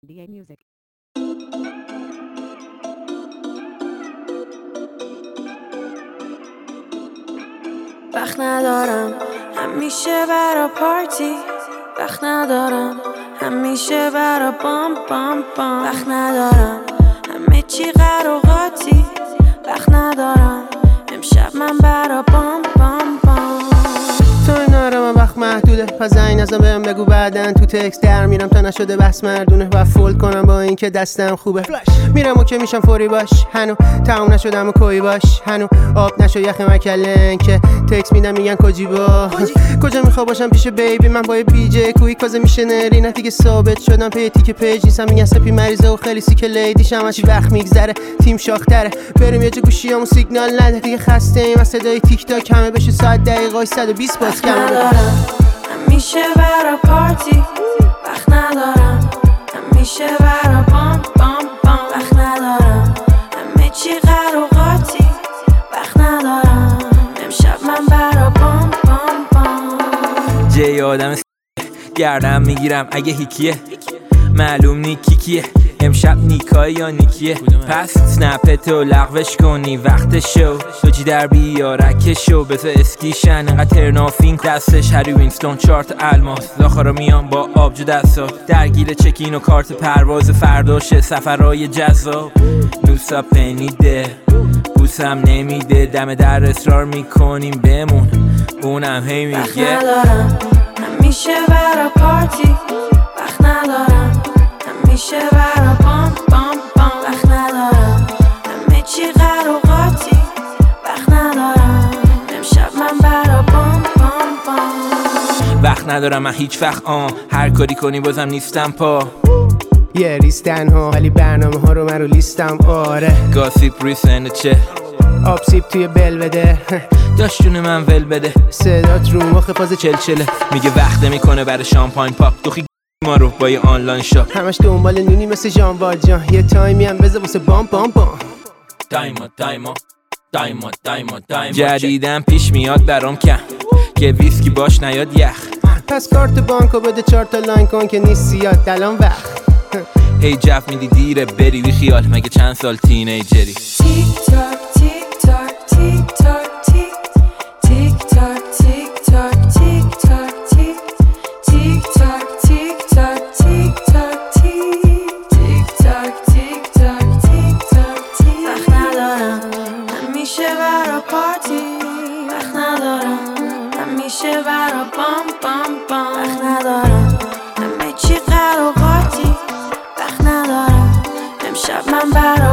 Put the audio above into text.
DA Music. وقت ندارم همیشه برا پارتی، وقت ندارم همیشه برا بام بام بام، وقت ندارم همه چی قراقاتی، وقت ندارم امشب من برا بام بام بام. تو نارم وقت محدوده، پس زنگ نزن بهم بگو بعدن تو تکست در میرم تا نشده بس مردونه و فول کنم با اینکه دستم خوبه. میرم و که میشم فوری باش، هنو تموم نشدم و کوی باش، هنو آب نشو یخ مکلن که تکست میدم میگن کجی با کجا میخوا باشم پیش بیبی من با بی جی کوی کازه میشه نری نه دیگه ثابت شدم پیتی که پیج نیستم میگن سپی مریضه و خیلی سیک لیدیش همش وقت میگذره تیم شاختره بریم یه جا گوشیامو سیگنال نده دیگه خسته ایم از صدای تیک تاک همه بشه ساعت دقیقاش 120 باز کم ندارم همیشه برا پارتی، وقت ندارم همیشه برا بام بام بام، وقت ندارم همه چی قراقاتی، وقت ندارم امشب من برا بام بام بام. جای آدم گردم میگیرم اگه هیکیه معلوم نیکی کیه امشب نیکای یا نیکیه پس سنپتو لغوش کنی وقت شو دوجی در بیارک شو بذار اسکیشن انقدر ترنافین دستش هری وینستون چارت الماس داخرا میان با آبجو دستا درگیر چکین و کارت پرواز فرداشه سفرهای جذاب نوسا پنیده بوسم نمیده دم در اصرار میکنیم بمون اونم هی میگه وقت ندارم همیشه برا پارتی، وقت ندارم همیشه برا بام بام بام، وقت ندارم همه چی قراقاتی، وقت ندارم امشب من برا بام بام بام. وقت ندارم من هیچ وقت هر کاری کنی بازم نیستم پا یه ریستن ها ولی برنامه ها رو من رو لیستم آره گاسیپ ریسن چه آب سیب توی بل بده داشتون من ول بده صدات رو مخ فاز چلچله میگه وقت میکنه برای شامپاین پاپ دوخی ما رو با یه آنلاین شاپ همش دنبال نونی مثل جان واجان یه تایمی هم بذار واسه بام بام بام دایما جدیدم پیش میاد برام کم که ویسکی باش نیاد یخ پس کارت بانکو بده 4 تا لاین کن که نیست زیاد الان وقت هی جف میدی دیره بری بی خیال مگه چند سال تینیجری تیک تاک تیک تاک تیک تاک تیک تیک تاک تیک تاک تیک تاک تیک تیک تاک تیک تاک تیک تاک تیک تاک تیک تاک تیک تاک تیک. وقت ندارم همیشه برا پارتی، وقت ندارم همیشه برا بام بام بام، وقت ندارم همه چی قراقاتی، وقت ندارم امشب من برا